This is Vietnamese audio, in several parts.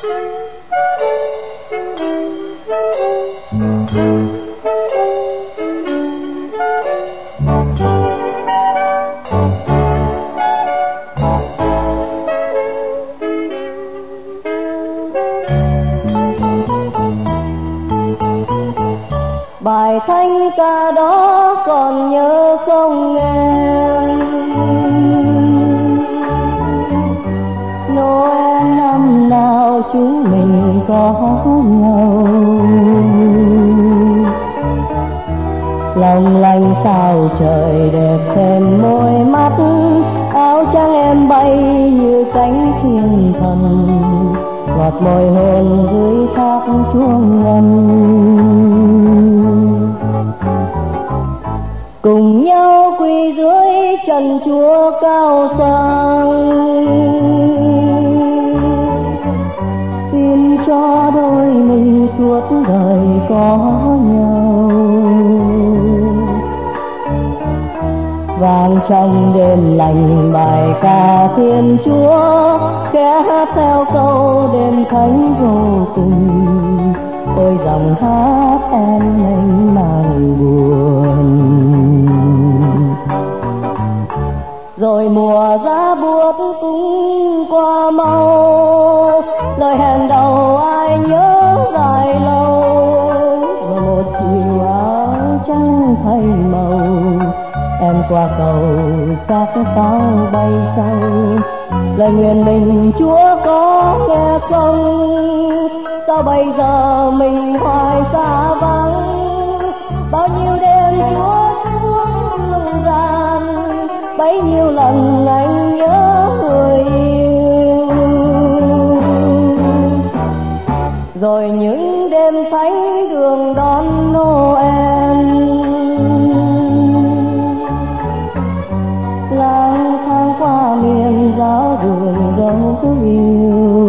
Bài thanh ca đó còn nhớ không em? Noel năm nào chúng mình có nhau, lòng lanh sao trời đẹp thêm môi mắt. Áo trắng em bay như cánh thiên thần, ngọt môi hôn dưới thác chuông ngân. Cùng nhau quỳ dưới trần Chúa cao sang, xin cho đôi mình suốt đời có nhau. Vang trong đêm lành bài ca Thiên Chúa, khẽ hát theo câu đêm thánh vô cùng. Ôi dòng hát em mênh mang buồn. Rồi mùa giá buốt cũng qua mau, lời hẹn đầu ai nhớ dài lâu. Rồi một chiều áo trắng thay màu, em qua cầu xác pháo bay say. Lời nguyện mình Chúa có nghe không? Sao bây giờ mình hoài xa vắng? Bao nhiêu đêm Chúa xuống lưng gian, bấy nhiêu lần anh nhớ người yêu. Rồi những đêm thánh đường đón Noel, lang thang qua miền giáo đường dấu yêu.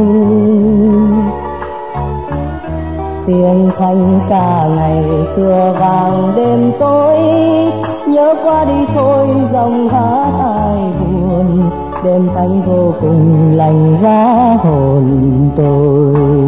Tiếng thanh ca ngày xưa vang đêm tối, nhớ qua đi thôi dòng hát ai buồn. Đêm thanh vô cùng lành giá hồn tôi.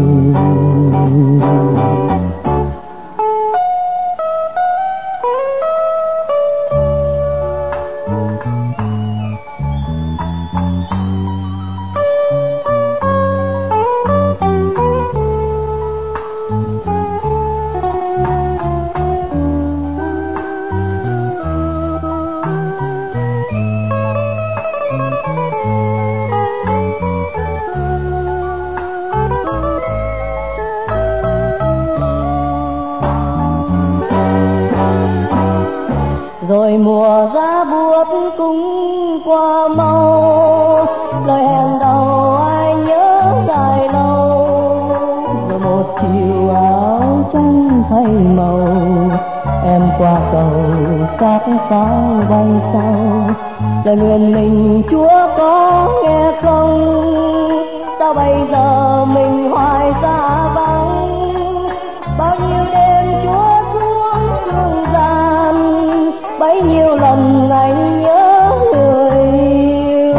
Rồi mùa giá buốt cũng qua mau, lời hẹn đầu ai nhớ dài lâu. Rồi một chiều áo trắng thay màu, em qua cầu xác pháo bay sau. Lời nguyện mình Chúa có nghe không? Sao bây giờ mình hoài xa vắng? Bao nhiêu đêm Chúa xuống thương gian, bấy nhiêu lần anh nhớ người yêu.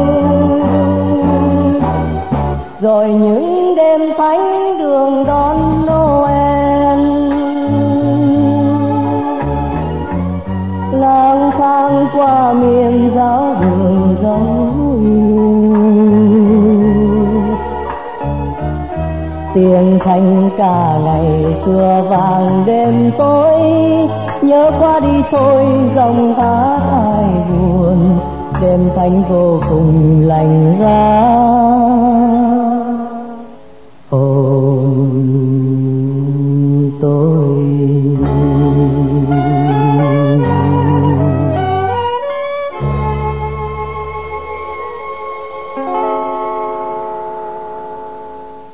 Rồi những đêm thánh đường đón Noel, lang thang qua miền giáo đường dấu yêu. Tiếng thanh ca ngày xưa vang đêm tối, nhớ qua đi thôi dòng hát ai buồn. Đêm thanh vô cùng lành giá